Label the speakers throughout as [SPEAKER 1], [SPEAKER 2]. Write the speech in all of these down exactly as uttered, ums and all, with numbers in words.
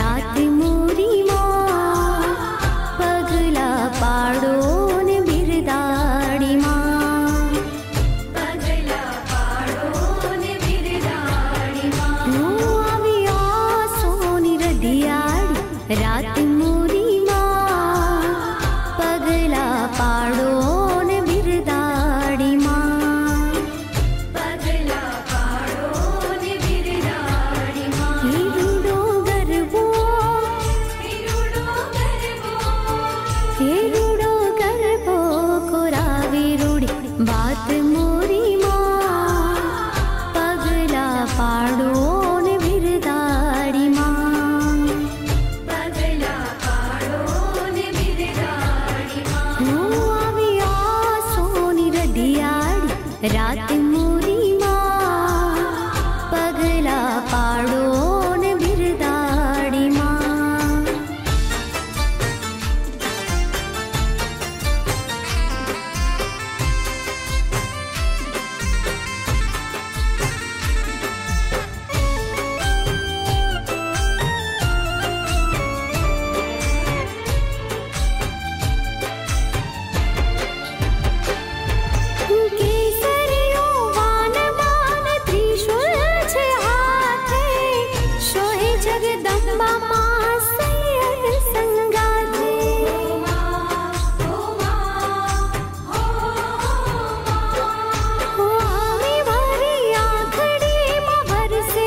[SPEAKER 1] रात मोरी माँ पगला पाड़ो ने बिरदाड़ी माँ पगला पाड़ो ने बिरदाड़ी माँ हो आविया सोनी रदियाड़ी रात मोरी माँ पगला पाड़ो ने बिरदाड़ी माँ पगला पाड़ो ने बिरदाड़ी माँ हिरुडो गरबो हिरुडो गरबो हिरुडो गरबो कोरावी रूड़ी बात मोरी माँ पगला पाड़ो ने बिरदाड़ी माँ पगला पाड़ो ने बिरदाड़ी माँ हो आविया सोनी रदियाड़ी रात मोरी माँ पगला पाड़ो ने बिरदाड़ी माँ केसरियो वान वान त्रिशूल छे हाथे शोहे जगदम्बा माँ सैयद संगाथे हो आवी भरी आखड़ी माँ बरसे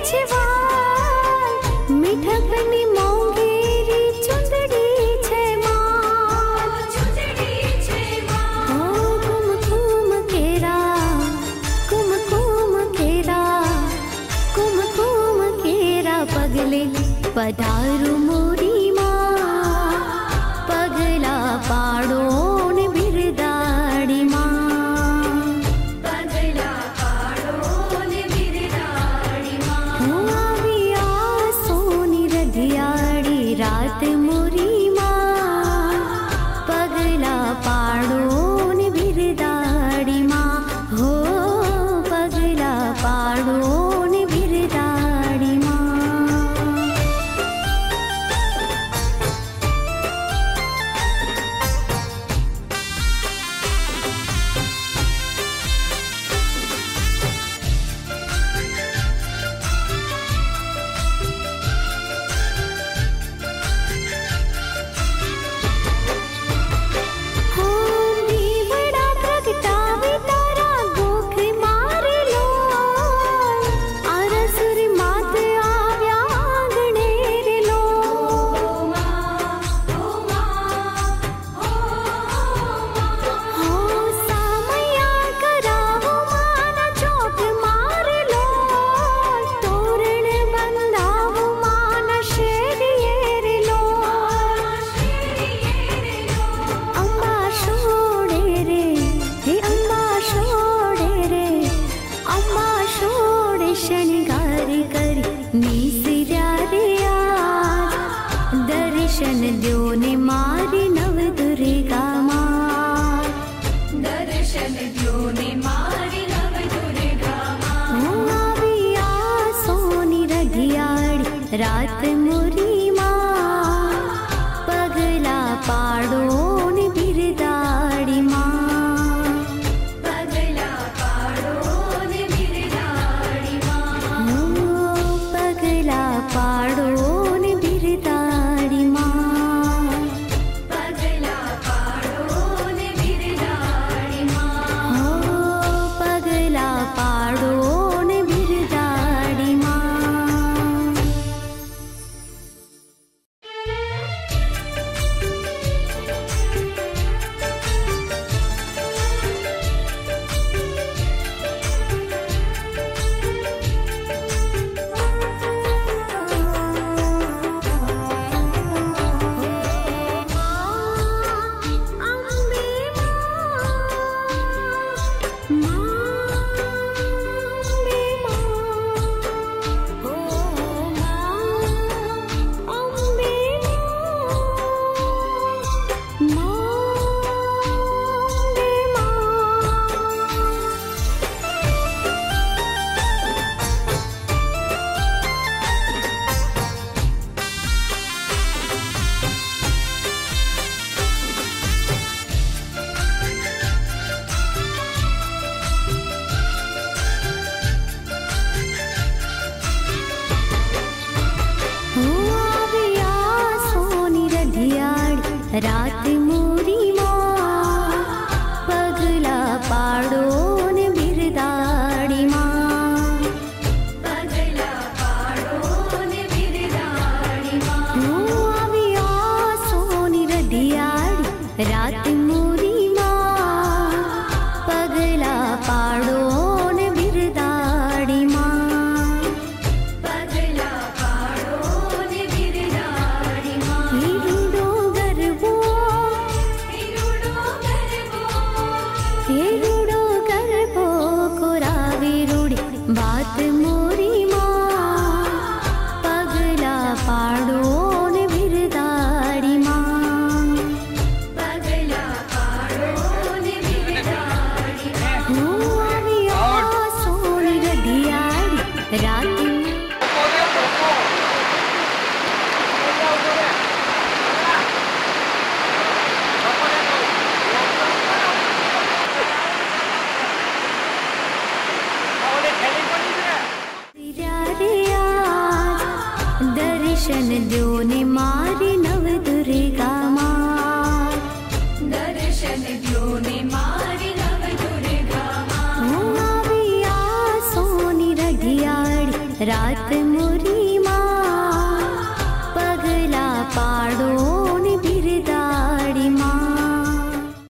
[SPEAKER 1] छिवाल मीठकनी मोंगेरी चुंदड़ी छे माँ चुंदड़ी छे माँ हो कुमकुम केरा कुमकुम केरा कुमकुम केरा पगले पधारू मोरी माँ पगला पाड़ो ने बिरदाड़ी माँ पगला पाड़ो ने बिरदाड़ी माँ हो आविया सोनी रदियाड़ी रात मोरी माँ पगला पाड़ो ने बिरदाड़ी माँ हो पगला पाड़ो ने बिरदाड़ी माँ हो दीवड़ा प्रगटावे तारा गोख मार लो अरसुर मात आव्या आंगणे रे लो हो सामया करावो माना चौक मार लो तोरण बंधावो माना शेरिये रे लो अम्बा छोड़े रे हे अम्बा छोड़े रे अम्बा छोड़े शनिगार करी नीसिर्या रे आज दर्शन द्यो ने मारी नव दुर्गा माँ दर्शन द्यो ने मारी नव दुर्गा माँ हो आविया सोनी रदियाड़ी रात मोरी माँ पगला पाड़ो ने बिरदाड़ी माँ पगला पाड़ो ने बिरदाड़ी माँ हो पगला पाड़ो ने बिरदाड़ी माँ पगला पाड़ो ने बिरदाड़ी माँ हो पगला पाड़ो ने बिरदाड़ी माँ रात मोरी माँ पगला पाड़ो ने बिरदाड़ी माँ पगला पाड़ो ने बिरदाड़ी माँ हो आविया सोनी रदियाड़ी रात मोरी माँ पगला पाड़ो ने बिरदाड़ी माँ पगला पाड़ो ने बिरदाड़ी माँ हिरुडो गरबो हिरुडो गरबो हिरुडो गरबो कोरावी रूड़ी बात मोरी माँ पगला पाड़ो ने बिरदाड़ी माँ पगला पाड़ो ने बिरदाड़ी माँ हो आविया सोनी रदियाड़ी रात दर्शन द्यो ने मारी नव दुर्गा माँ दर्शन द्यो ने मारी नव दुर्गा माँ हो आविया सोनी रदियाड़ी रात मोरी